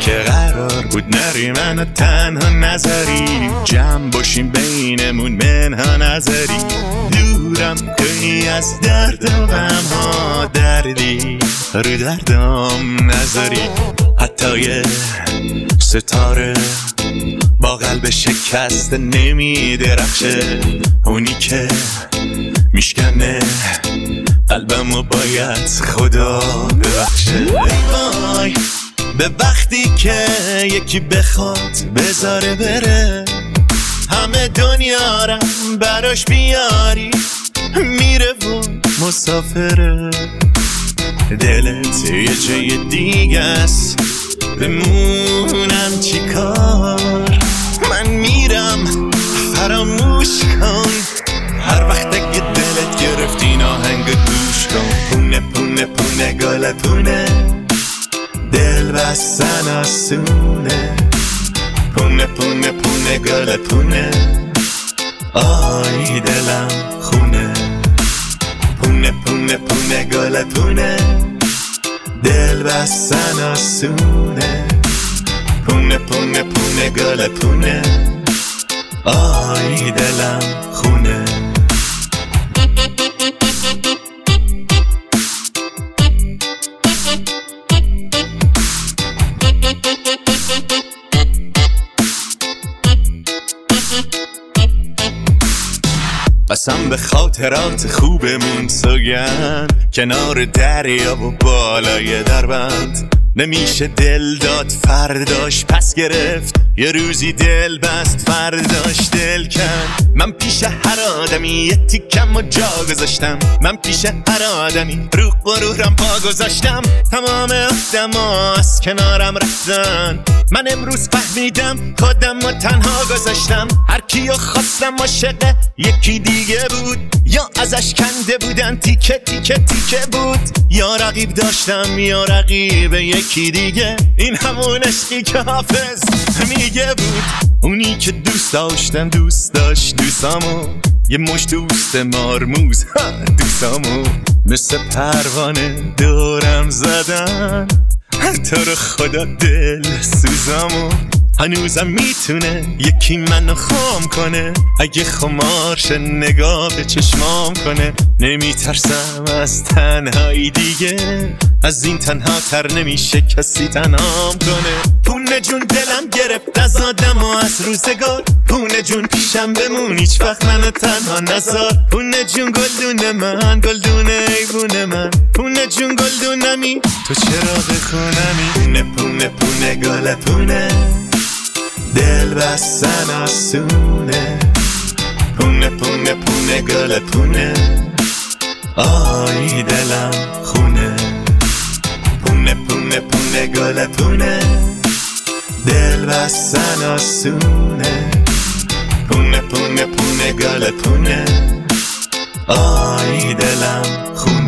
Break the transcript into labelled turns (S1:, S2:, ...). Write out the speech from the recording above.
S1: که قرار بود نری منو تنها نذاری، جمع باشیم بینمون منها نذاری، دورم کنی از درد و غم ها، دردی رو دردم نذاری. حتی یه ستاره با قلب شکست نمی درخشه، اونی که میشکنه قلبمو باید خدا ببخشه. وای به وقتی که یکی بخواد بذاره بره، همه دنیا رم براش بیاری، میره و مسافره. دلت یه جای دیگه است، بمونم چی کار؟ من میرم فراموش کن، هر وقت اگه دلت گرفت این آهنگ گوش کن. پونه پونه پونه گل پونه، دل بستن آسونه. پونه پونه پونه گل پونه، آی دلم خونه. پونه پونه پونه گل پونه، دل بستن آسونه. پونه پونه پونه گل پونه، آی دلم خونه. قسم به خاطرات خوبمون سوگند، کنار دریا و بالای دربند. نمیشه دل داد فرداش پس گرفت، یه روزی دل بست فرداش دل کن. من پیش هر آدمی یه تیکم و جا گذاشتم، من پیش هر آدمی رو غرورم پا گذاشتم. تمام آدما از کنارم رفتن، من امروز فهمیدم خودم رو تنها گذاشتم. هر کیو خواستم عاشق یکی دیگه بود، یا ازش کنده بودن تیکه تیکه تیکه بود، یا رقیب داشتم یا رقیب یکی دیگه. این همون عشقی که حافظ میگه بود، اونی که دوست داشتم دوست داشت دوستامو، یه مش دوست مارموز دوستامو مثل پروانه دورم زدن. تو رو خدا دل سوزامو، هنوزم میتونه یکی منو خام کنه، اگه خمارش نگاه به چشمام کنه. نمیترسم از تنهایی دیگه، از این تنها تر نمیشه کسی تنهام کنه. پونه جون دلم گرفت از آدم و از روزگار، پونه جون پیشم بمون هیچ وقت منو تنها نذار. پونه جون گلدون من، گلدون ایوون من، پونه جون گلدونمی تو چراغ خونمی. پونه پونه پونه گل پونه، دل بستن آسونه. پونه پونه پونه گل پونه، آی دلم خونه. پونه پونه پونه گل پونه، دل بستن آسونه. پونه پونه پونه گل پونه، آی دلم خونه.